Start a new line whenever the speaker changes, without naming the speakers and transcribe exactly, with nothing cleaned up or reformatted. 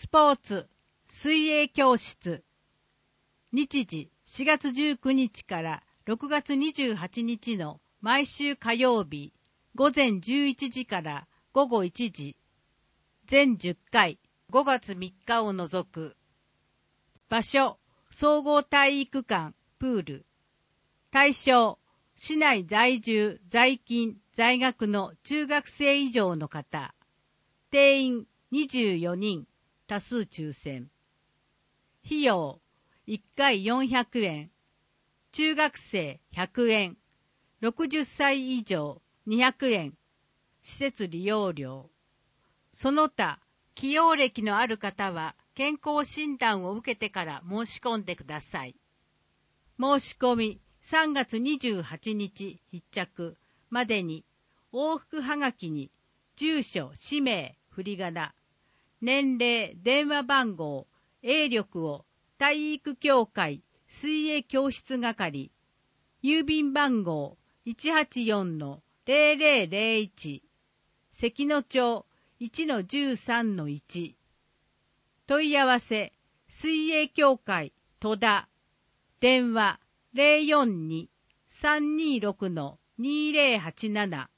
スポーツ水泳教室。日時しがつじゅうくにちからろくがつにじゅうはちにちの毎週火曜日、午前じゅういちじから午後いちじ。全じゅっかい、ごがつみっかを除く。場所、総合体育館プール。対象、市内在住在勤在学の中学生以上の方。定員にじゅうよにん、多数抽選。費用いっかいよんひゃくえん、中学生ひゃくえん、ろくじゅっさい以上にひゃくえん、施設利用料。その他、起用歴のある方は健康診断を受けてから申し込んでください。申し込みさんがつにじゅうはちにち必着までに往復はがきに住所、氏名、振り仮名、年齢、電話番号、泳力を体育協会水泳教室係、郵便番号 いちはちよんのぜろぜろぜろいち、関野町 いちのじゅうさんのいち。問い合わせ、水泳協会戸田、電話 ゼロよんに さんにろくのにぜろはちなな。